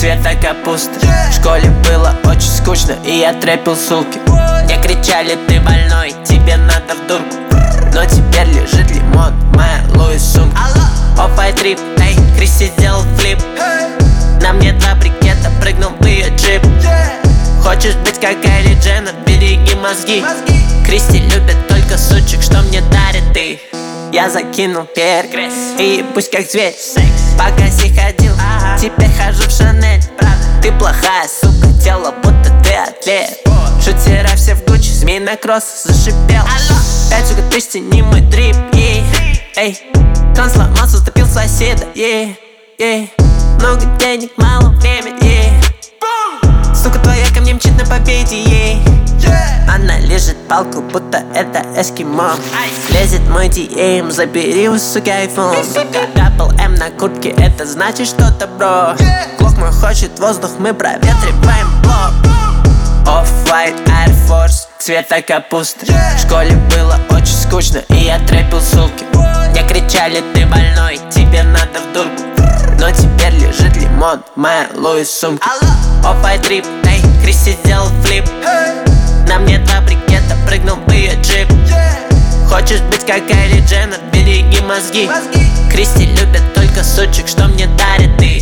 цвета капусты. В школе было очень скучно, и я трэпил сулки. Мне кричали: ты больной, тебе надо в дурку. Но теперь лежит лимон в моей Луис сумке. Off-white трип, эй, Кристи сделал флип. На мне 2 брикета, прыгнул в ее джип. Хочешь быть как Кайли Дженнер, береги мозги. Кристи любит только сучек, что мне дарит ты. Я закинул перк, и пусть как зверь. По косе ходил, теперь хожу в Шанель. Ты плохая, сука, тело будто ты атлет. Шутера все в Гуччи, змей на кросс зашипел. 5, сука, тысяч, не мой дрип, эй. Кран сломался, стопил соседа, много денег, мало времени, сука твоя ко мне мчит на победе, Она лежит палку, будто это эскимо. Лезет мой DM, забери у суки айфон. Double M на куртке, это значит что-то, бро. Глок мой хочет воздух, мы проветриваем блок. Off-white Air Force, цвета капусты. В школе было очень скучно, и я трэпил сулки. Мне кричали: ты больной, тебе надо в дурку. Но теперь лежит лимон в моей Луис сумке. Off-white трип, эй, Кристи сделал флип. На мне 2 брикета, прыгнул в ее джип. Хочешь быть как Кайли Дженнер, береги мозги. Кристи любит только сучек, что мне дарит ты.